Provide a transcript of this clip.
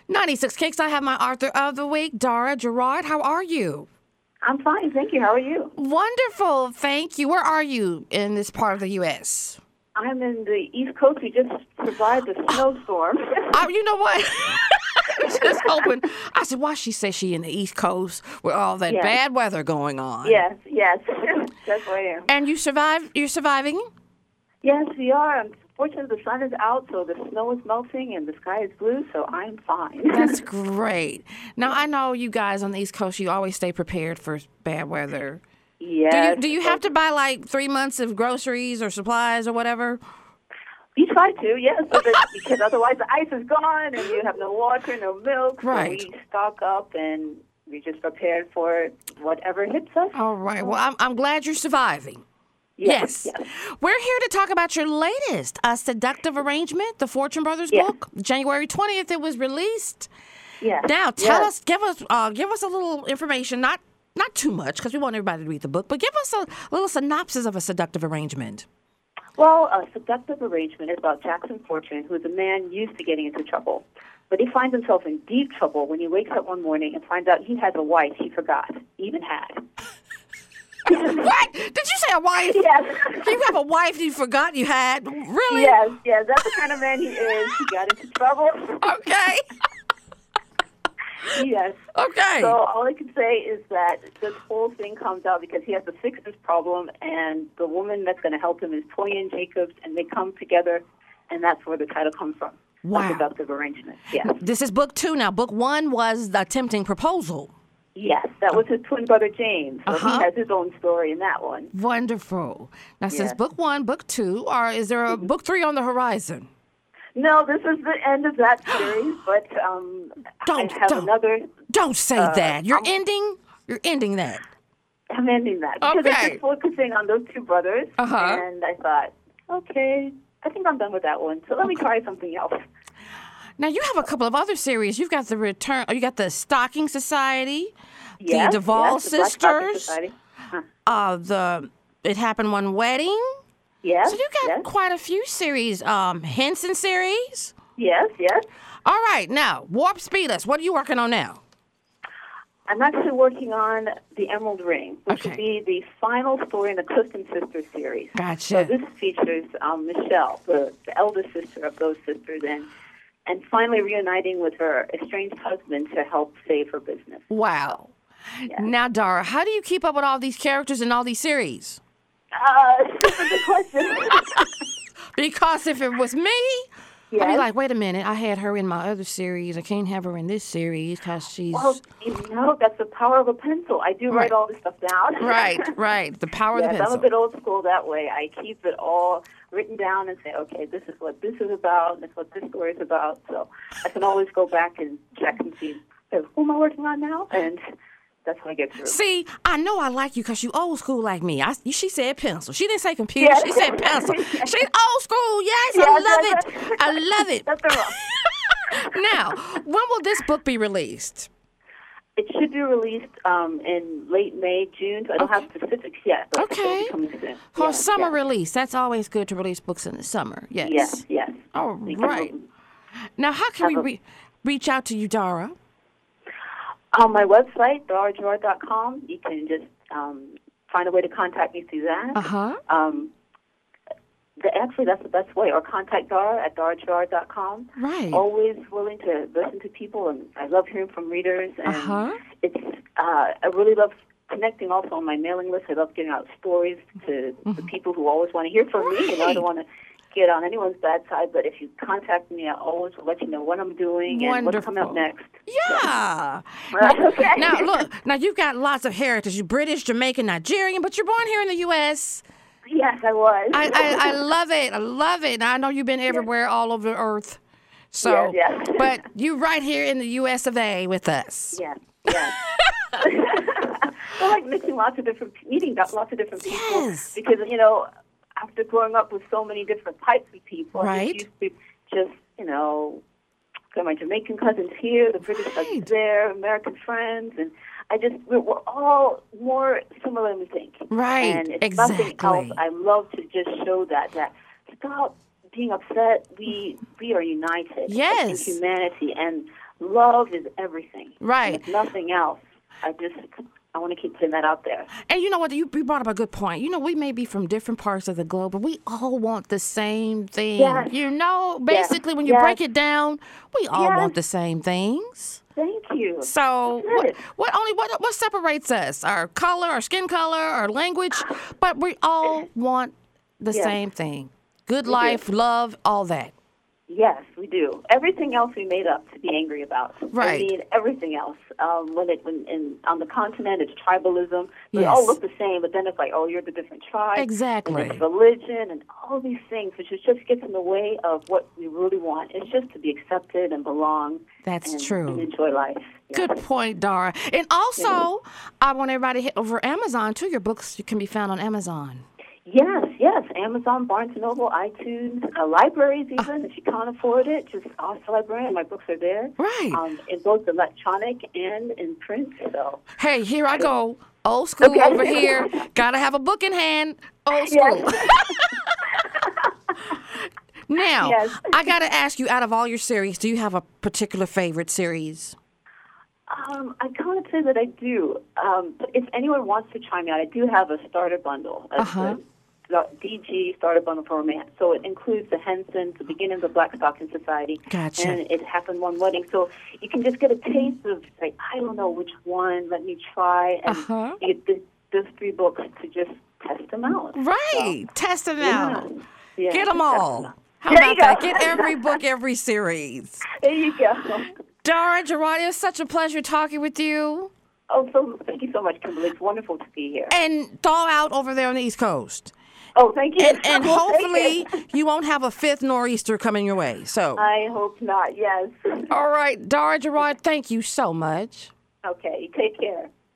96 Kicks. I have my author of the week, Dara Gerard. How are you? I'm fine, thank you. How are you? Wonderful, thank you. Where are you in this part of the U.S.? I'm in the East Coast. We just survived a snowstorm. You know what? Just hoping. I said, why she say she in the East Coast with all that bad weather going on? Yes. That's where I am. And you survived? You're surviving? Yes, we are. Unfortunately, the sun is out, so the snow is melting and the sky is blue, so I'm fine. That's great. Now, I know you guys on the East Coast, you always stay prepared for bad weather. Yes. Do you have to buy like 3 months of groceries or supplies or whatever? We try to, yes, because otherwise the ice is gone and you have no water, no milk. Right. So we stock up and we just prepared for whatever hits us. All right. Well, I'm glad you're surviving. Yes. We're here to talk about your latest, A Seductive Arrangement, the Fortune Brothers book. January 20th, it was released. Yes. Now, give us a little information, not too much, because we want everybody to read the book, but give us a little synopsis of A Seductive Arrangement. Well, A Seductive Arrangement is about Jackson Fortune, who is a man used to getting into trouble. But he finds himself in deep trouble when he wakes up one morning and finds out he has a wife he forgot, even had. What? Did you say a wife? Yes. You have a wife you forgot you had? Really? Yes. That's the kind of man he is. He got into trouble. Okay. Yes. Okay. So all I can say is that this whole thing comes out because he has to fix this problem, and the woman that's going to help him is Toyin Jacobs, and they come together, and that's where the title comes from. Wow. A Seductive Arrangement. Yes. This is book 2 now. Book 1 was The Tempting Proposal. Yes, that was his twin brother James. So he has his own story in that one. Wonderful. Now, since book 1, book 2, is there a book 3 on the horizon? No, this is the end of that series, but I have another. Don't say that. You're ending that. I'm ending that because Okay. I'm just focusing on those two brothers, and I thought, okay, I think I'm done with that one. So let me try something else. Now, you have a couple of other series. You've got you got the Stocking Society, the Duvall the Black Stocking Sisters, Society. It Happened One Wedding. Yes. So you got quite a few series. Henson series. Yes. All right. Now, Warp Speed us. What are you working on now? I'm actually working on The Emerald Ring, which will be the final story in the Clifton Sisters series. Gotcha. So this features Michelle, the eldest sister of those sisters, and finally reuniting with her estranged husband to help save her business. Wow. Yes. Now, Dara, how do you keep up with all these characters in all these series? That's a good question. Because if it was me, I'd be like, wait a minute, I had her in my other series. I can't have her in this series because she's... Well, that's the power of a pencil. I do write all this stuff down. Right. The power of the pencil. I'm a bit old school that way. I keep it all written down and say, okay, this is what this is about, and this is what this story is about. So I can always go back and check and see, who am I working on now? And that's how I get through. See, I know I like you because you old school like me. She said pencil. She didn't say computer. She said pencil. She's old school. Yes, I love it. That's wrong. Now, when will this book be released? It should be released in late May, June. So I don't have specifics yet. But Okay. It'll be coming soon. For summer release. That's always good to release books in the summer. Yes. Yes. All right. Now, how can we reach out to you, Dara? On my website, daragerard.com, you can just find a way to contact me through that. Actually, that's the best way. Or contact Dara at daragerard.com. Right. Always willing to listen to people, and I love hearing from readers. And it's I really love connecting also on my mailing list. I love getting out stories to the people who always want to hear from me. I don't want to get on anyone's bad side, but if you contact me, I always will let you know what I'm doing and what's coming up next. Yeah. Okay. Now, look, you've got lots of heritage. You're British, Jamaican, Nigerian, but you're born here in the U.S. Yes, I was. I love it. I love it. I know you've been everywhere all over the earth. So, but you're right here in the U.S. of A. with us. Yes. I like meeting lots of different people because, after growing up with so many different types of people, I used to just, got my Jamaican cousins here, the British cousins there, American friends, and we're all more similar than we think. Right, and it's nothing else. I love to just show that stop being upset. We are united in humanity, and love is everything. Right. And if nothing else, I want to keep putting that out there. And you know what? You brought up a good point. You know, we may be from different parts of the globe, but we all want the same thing. Yes. You know, basically, when you break it down, we all want the same things. Thank you. So what separates us? Our color, our skin color, our language, but we all want the same thing. Good life, love, all that. Yes, we do. Everything else we made up to be angry about. Right. I mean, everything else. When on the continent, it's tribalism. They all look the same, but then it's like, oh, you're the different tribe. Exactly. And it's religion and all these things, which just gets in the way of what we really want. It's just to be accepted and belong. That's true. And enjoy life. Yeah. Good point, Dara. And also, I want everybody to hit over Amazon, too. Your books can be found on Amazon. Yes. Amazon, Barnes & Noble, iTunes, libraries even, if you can't afford it, just ask the librarian. My books are there. Right. In both electronic and in print. So. Hey, here I go. Old school over here. Got to have a book in hand. Old school. Yes. Now, I got to ask you, out of all your series, do you have a particular favorite series? I can't say that I do. But if anyone wants to chime in, I do have a starter bundle. The DG starter bundle for romance. So it includes the Hensons, the beginning of the Black Stocking Society. Gotcha. And It Happened One Wedding. So you can just get a taste of, like, I don't know which one, let me try. And you get those 3 books to just test them out. Right. So, test them out. Yeah, get them all. How about that? Get every book, every series. There you go. Dara Jurati, it's such a pleasure talking with you. Oh, thank you so much, Kimberly. It's wonderful to be here. And thaw out over there on the East Coast. Oh, thank you. And hopefully you won't have a 5th nor'easter coming your way. So I hope not, yes. All right, Dara Jurati, thank you so much. Okay, take care.